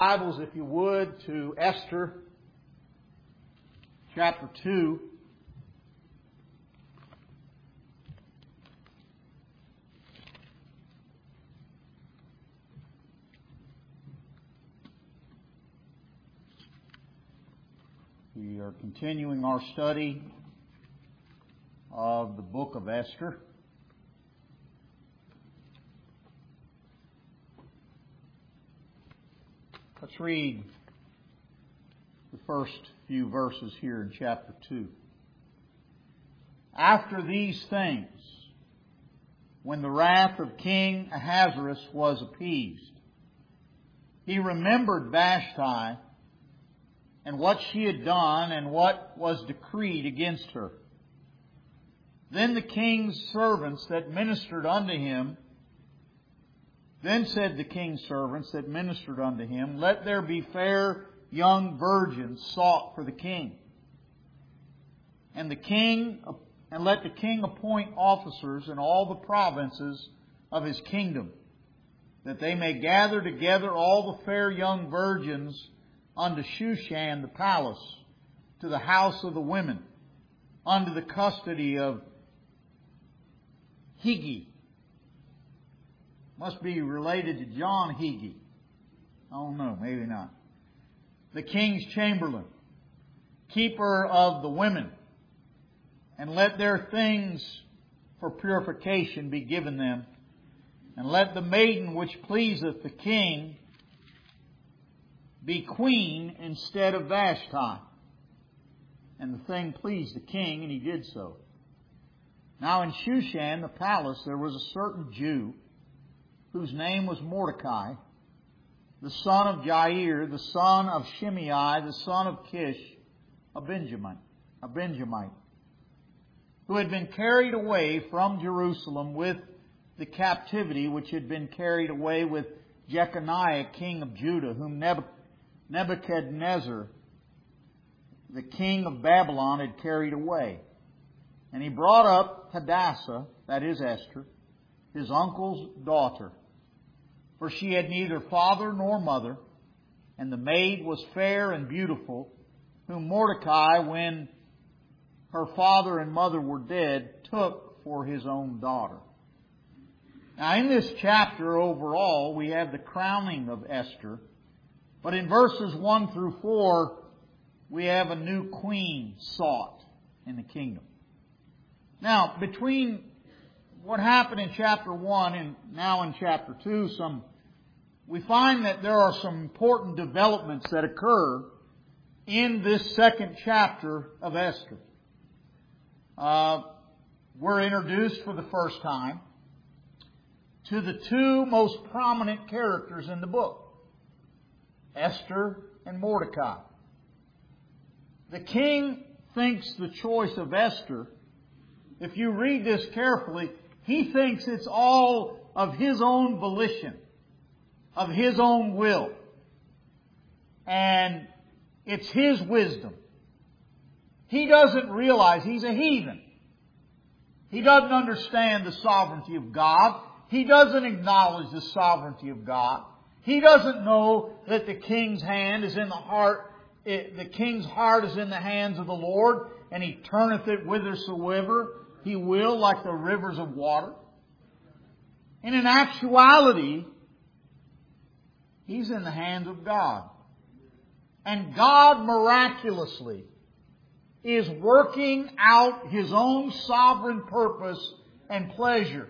Bibles, if you would, to Esther, chapter 2. We are continuing our study of the book of Esther. Let's read the first few verses here in chapter 2. After these things, when the wrath of King Ahasuerus was appeased, he remembered Vashti and what she had done and what was decreed against her. Then the king's servants that ministered unto him Then said the king's servants that ministered unto him, Let there be fair young virgins sought for the king. And let the king appoint officers in all the provinces of his kingdom, that they may gather together all the fair young virgins unto Shushan the palace, to the house of the women, unto the custody of Higi. Must be related to John Higi. I don't know, maybe not. The king's chamberlain, keeper of the women, and let their things for purification be given them, and let the maiden which pleaseth the king be queen instead of Vashti. And the thing pleased the king, and he did so. Now in Shushan the palace there was a certain Jew, whose name was Mordecai, the son of Jair, the son of Shimei, the son of Kish, a Benjamite, who had been carried away from Jerusalem with the captivity which had been carried away with Jeconiah, king of Judah, whom Nebuchadnezzar, the king of Babylon, had carried away. And he brought up Hadassah, that is Esther, his uncle's daughter, for she had neither father nor mother, and the maid was fair and beautiful, whom Mordecai, when her father and mother were dead, took for his own daughter. Now in this chapter overall, we have the crowning of Esther, but in verses 1 through 4, we have a new queen sought in the kingdom. Now, between what happened in chapter 1 and now in chapter 2, we find that there are some important developments that occur in this second chapter of Esther. We're introduced for the first time to the two most prominent characters in the book, Esther and Mordecai. The king thinks the choice of Esther, if you read this carefully, he thinks it's all of his own volition, of his own will. And it's his wisdom. He doesn't realize he's a heathen. He doesn't understand the sovereignty of God. He doesn't acknowledge the sovereignty of God. He doesn't know that the king's hand is in the heart. The king's heart is in the hands of the Lord, and He turneth it whithersoever He will, like the rivers of water. And in actuality, he's in the hands of God. And God miraculously is working out His own sovereign purpose and pleasure.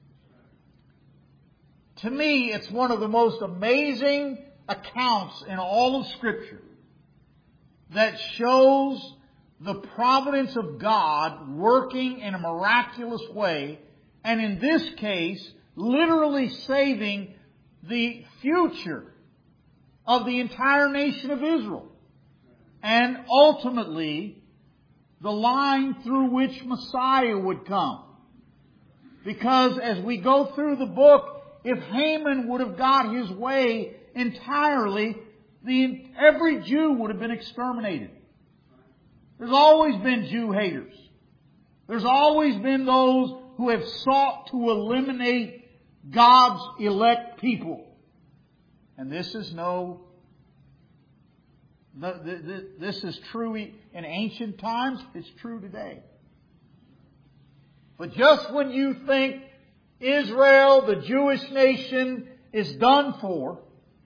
To me, it's one of the most amazing accounts in all of Scripture that shows the providence of God working in a miraculous way, and in this case, literally saving the future of the entire nation of Israel. And ultimately, the line through which Messiah would come. Because as we go through the book, if Haman would have got his way entirely, every Jew would have been exterminated. There's always been Jew haters. There's always been those who have sought to eliminate God's elect people. And this is no This is true in ancient times. It's true today. But just when you think Israel, the Jewish nation, is done for,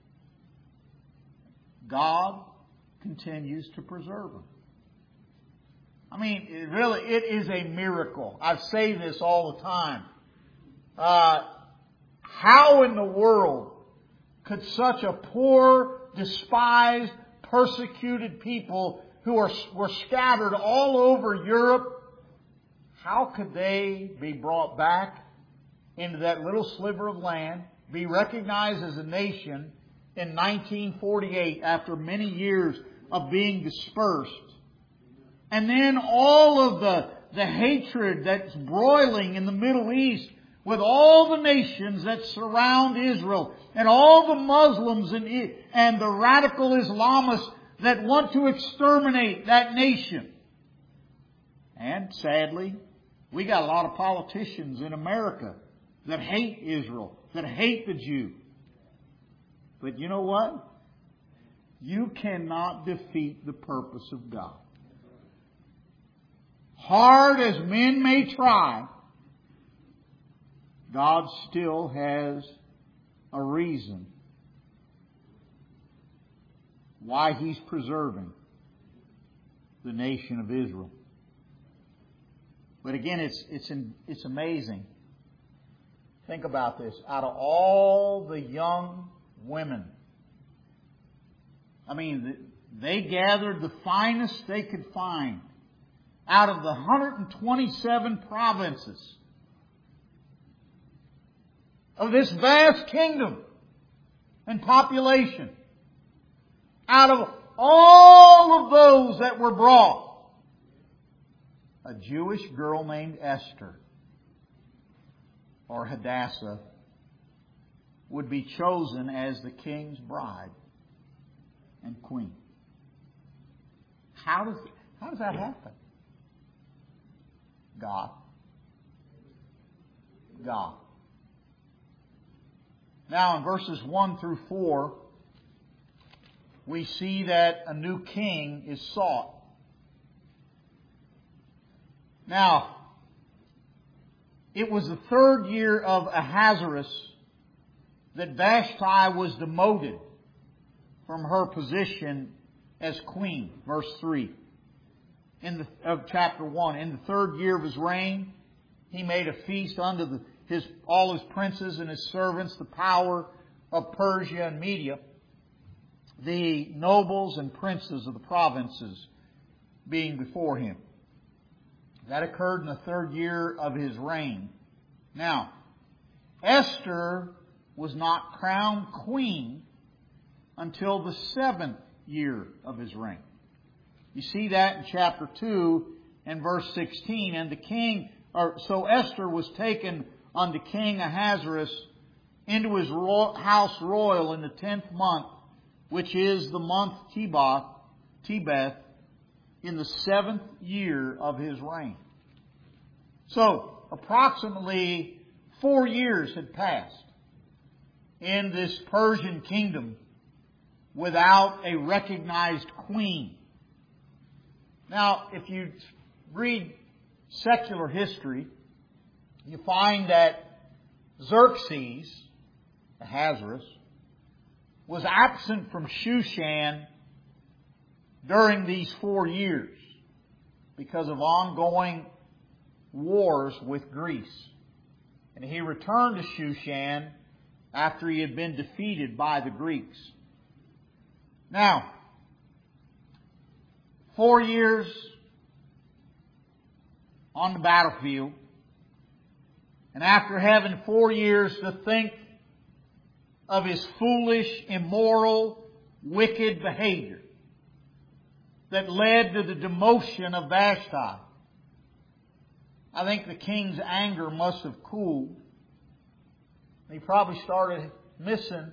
God continues to preserve them. I mean, it is a miracle. I say this all the time. How in the world could such a poor, despised, persecuted people who were scattered all over Europe, how could they be brought back into that little sliver of land, be recognized as a nation in 1948 after many years of being dispersed? And then all of the hatred that's broiling in the Middle East with all the nations that surround Israel and all the Muslims and the radical Islamists that want to exterminate that nation. And sadly, we got a lot of politicians in America that hate Israel, that hate the Jew. But you know what? You cannot defeat the purpose of God. Hard as men may try, God still has a reason why He's preserving the nation of Israel. But again, it's amazing. Think about this. Out of all the young women, I mean, they gathered the finest they could find out of the 127 provinces of this vast kingdom and population. Out of all of those that were brought, a Jewish girl named Esther or Hadassah would be chosen as the king's bride and queen. How does that happen? God. Now in verses 1 through 4, we see that a new king is sought. Now, it was the third year of Ahasuerus that Vashti was demoted from her position as queen. Verse 3 of chapter 1. In the third year of his reign, he made a feast unto all his princes and his servants, the power of Persia and Media, the nobles and princes of the provinces being before him. That occurred in the third year of his reign. Now, Esther was not crowned queen until the 7th year of his reign. You see that in chapter 2 and verse 16. So Esther was taken unto King Ahasuerus into his house royal in the 10th month, which is the month Tebeth, in the 7th year of his reign. So, approximately 4 years had passed in this Persian kingdom without a recognized queen. Now, if you read secular history, you find that Xerxes, Ahasuerus, was absent from Shushan during these 4 years because of ongoing wars with Greece. And he returned to Shushan after he had been defeated by the Greeks. Now, 4 years on the battlefield, and after having 4 years to think of his foolish, immoral, wicked behavior that led to the demotion of Vashti, I think the king's anger must have cooled. He probably started missing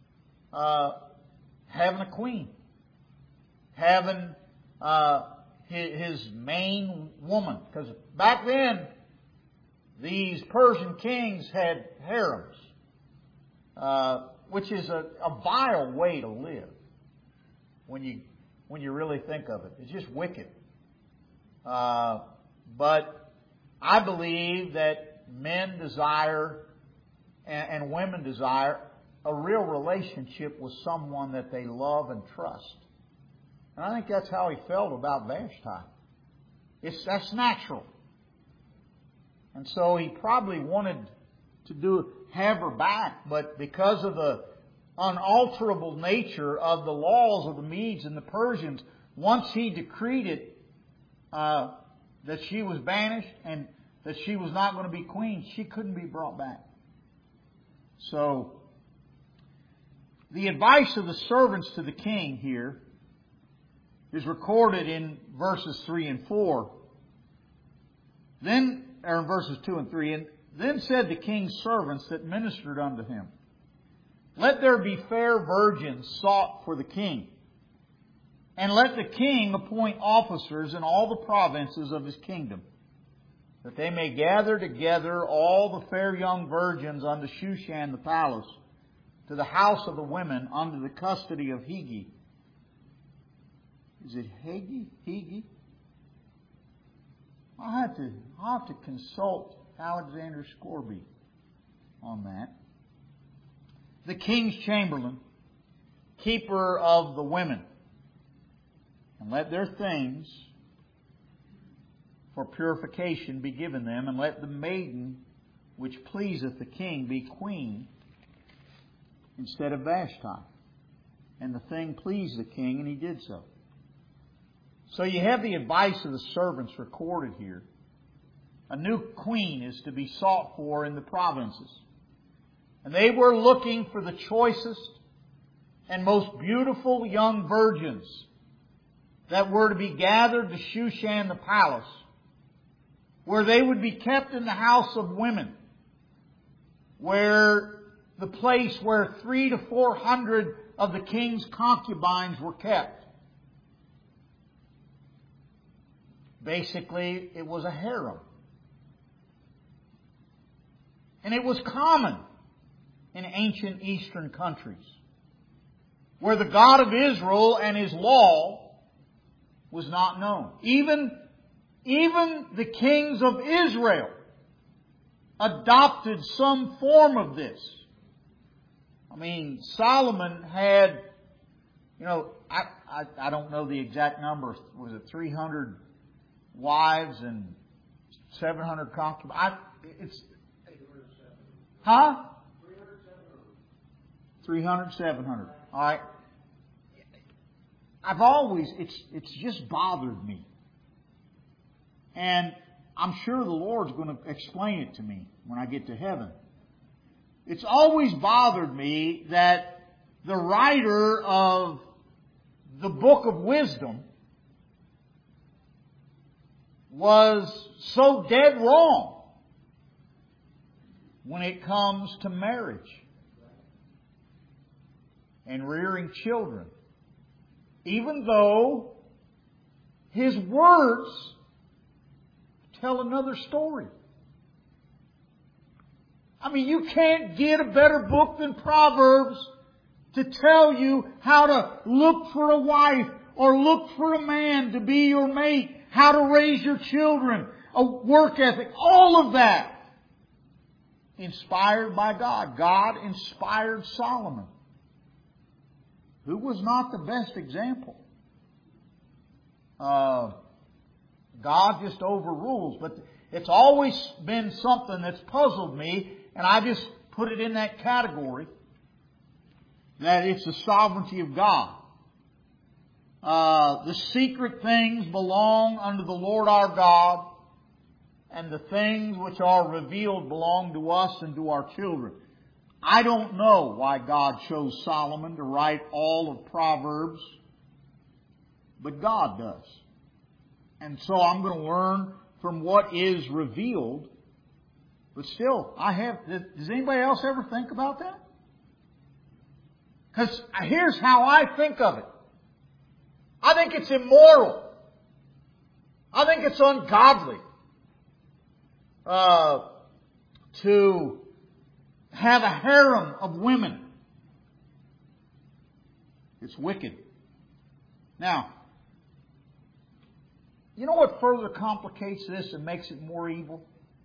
having a queen, having his main woman. Because back then, these Persian kings had harems, which is a vile way to live. When you when you really think of it. It's just wicked. But I believe that men desire and women desire a real relationship with someone that they love and trust. And I think that's how he felt about Vashti. That's natural. And so he probably wanted to have her back, but because of the unalterable nature of the laws of the Medes and the Persians, once he decreed it, that she was banished and that she was not going to be queen, she couldn't be brought back. So, the advice of the servants to the king here is recorded in verses 3 and 4. Then, or in verses 2 and 3, and then said the king's servants that ministered unto him, Let there be fair virgins sought for the king, and let the king appoint officers in all the provinces of his kingdom, that they may gather together all the fair young virgins unto Shushan the palace, to the house of the women under the custody of Hegi. Is it Hegi? Hegi? I'll have to consult Alexander Scorby on that. The king's chamberlain, keeper of the women, and let their things for purification be given them, and let the maiden which pleaseth the king be queen instead of Vashti. And the thing pleased the king, and he did so. So you have the advice of the servants recorded here. A new queen is to be sought for in the provinces. And they were looking for the choicest and most beautiful young virgins that were to be gathered to Shushan the palace, where they would be kept in the house of women, where the place where 300 to 400 of the king's concubines were kept. Basically, it was a harem. And it was common in ancient Eastern countries, where the God of Israel and His law was not known. Even the kings of Israel adopted some form of this. I mean, Solomon had, I don't know the exact number. Was it 300 wives and 700 concubines? It's 300, 700. All right. It's just bothered me. And I'm sure the Lord's going to explain it to me when I get to heaven. It's always bothered me that the writer of the book of wisdom was so dead wrong when it comes to marriage and rearing children. Even though his words tell another story. I mean, you can't get a better book than Proverbs to tell you how to look for a wife or look for a man to be your mate, how to raise your children, a work ethic, all of that. Inspired by God. God inspired Solomon, who was not the best example. God just overrules. But it's always been something that's puzzled me, and I just put it in that category, that it's the sovereignty of God. The secret things belong unto the Lord our God, and the things which are revealed belong to us and to our children. I don't know why God chose Solomon to write all of Proverbs, but God does. And so I'm going to learn from what is revealed. But still, does anybody else ever think about that? Because here's how I think of it. I think it's immoral. I think it's ungodly to have a harem of women. It's wicked. Now, you know what further complicates this and makes it more evil?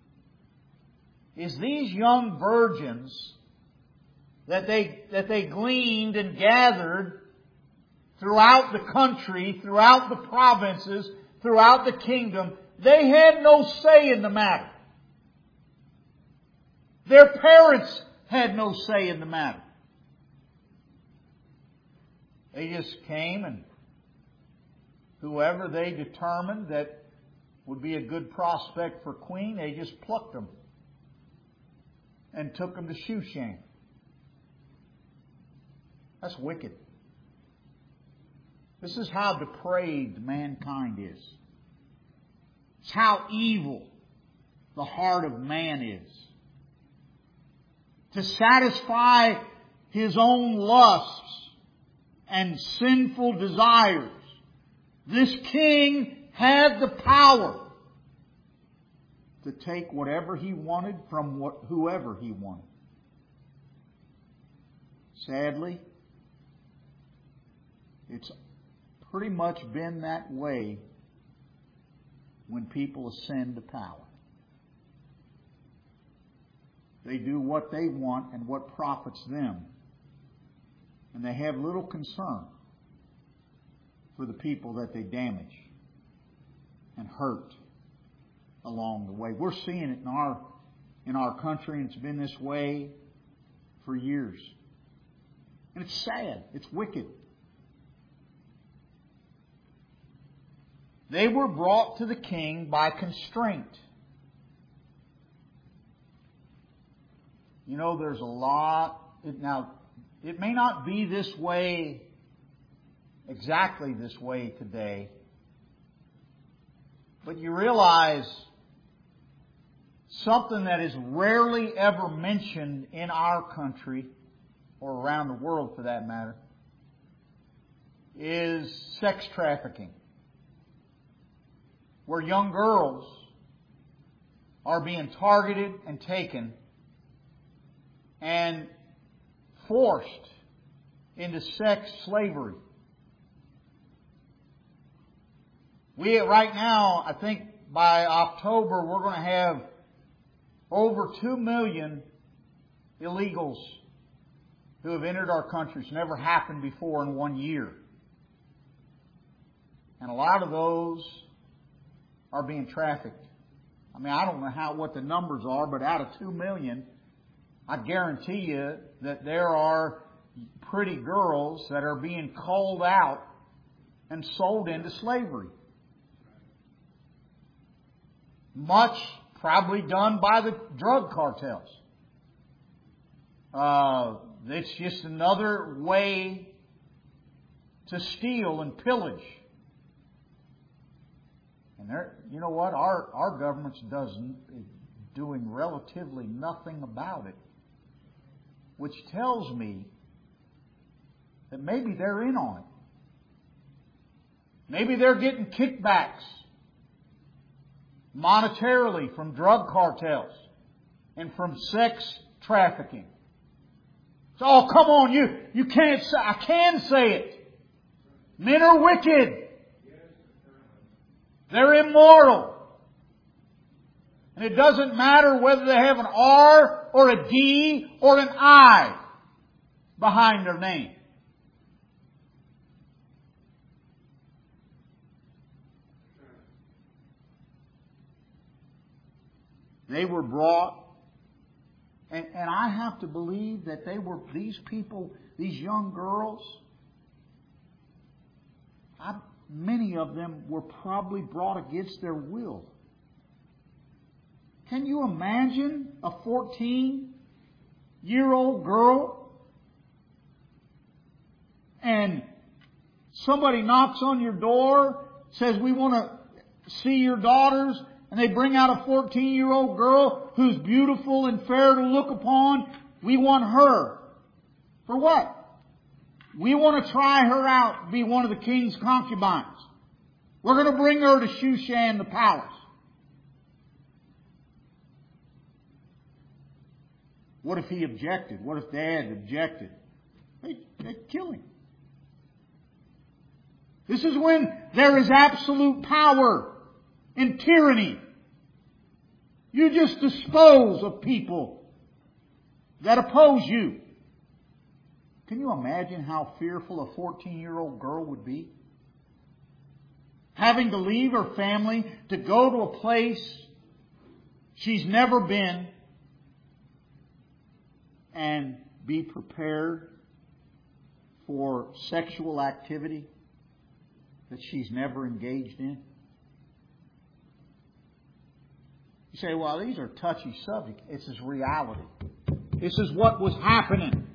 Is these young virgins that they gleaned and gathered throughout the country, throughout the provinces, throughout the kingdom, they had no say in the matter. Their parents had no say in the matter. They just came, and whoever they determined that would be a good prospect for queen, they just plucked them and took them to Shushan. That's wicked. This is how depraved mankind is. It's how evil the heart of man is. To satisfy his own lusts and sinful desires, this king had the power to take whatever he wanted from whoever he wanted. Sadly, it's pretty much been that way when people ascend to power. They do what they want and what profits them. And they have little concern for the people that they damage and hurt along the way. We're seeing it in our country, and it's been this way for years. And it's sad. It's wicked. They were brought to the king by constraint. You know, there's a lot. Now, it may not be this way, exactly this way today, but you realize something that is rarely ever mentioned in our country, or around the world for that matter, is sex trafficking, where young girls are being targeted and taken and forced into sex slavery. We right now, I think by October, we're going to have over 2 million illegals who have entered our country. It's never happened before in 1 year. And a lot of those are being trafficked. I mean, I don't know what the numbers are, but out of 2 million, I guarantee you that there are pretty girls that are being culled out and sold into slavery. Much probably done by the drug cartels. It's just another way to steal and pillage. And you know what? Our government's doing relatively nothing about it, which tells me that maybe they're in on it. Maybe they're getting kickbacks monetarily from drug cartels and from sex trafficking. So, oh, come on, you can't say, I can say it. Men are wicked. They're immoral. And it doesn't matter whether they have an R or a D or an I behind their name. They were brought, and I have to believe that these people, these young girls, many of them were probably brought against their will. Can you imagine a 14-year-old girl and somebody knocks on your door, says, we want to see your daughters, and they bring out a 14-year-old girl who's beautiful and fair to look upon. We want her. For what? We want to try her out to be one of the king's concubines. We're going to bring her to Shushan the palace. What if he objected? What if Dad objected? They'd kill him. This is when there is absolute power in tyranny. You just dispose of people that oppose you. Can you imagine how fearful a 14-year-old girl would be? Having to leave her family to go to a place she's never been and be prepared for sexual activity that she's never engaged in. You say, well, these are touchy subjects. This is reality. This is what was happening.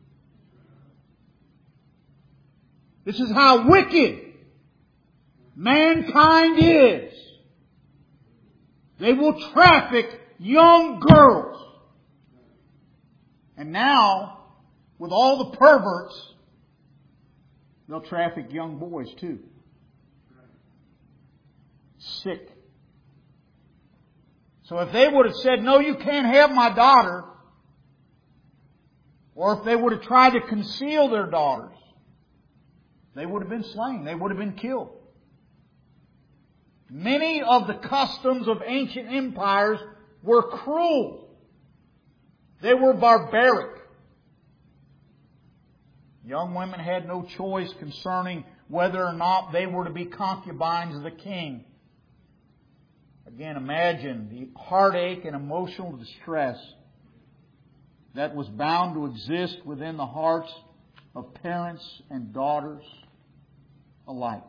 This is how wicked mankind is. They will traffic young girls. And now, with all the perverts, they'll traffic young boys too. Sick. So if they would have said, no, you can't have my daughter, or if they would have tried to conceal their daughters, they would have been slain. They would have been killed. Many of the customs of ancient empires were cruel. They were barbaric. Young women had no choice concerning whether or not they were to be concubines of the king. Again, imagine the heartache and emotional distress that was bound to exist within the hearts of parents and daughters alike.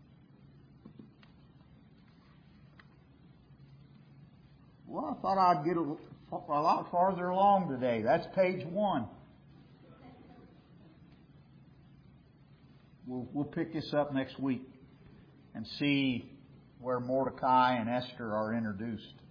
Well, I thought I'd get a lot farther along today. That's page 1. We'll pick this up next week and see where Mordecai and Esther are introduced.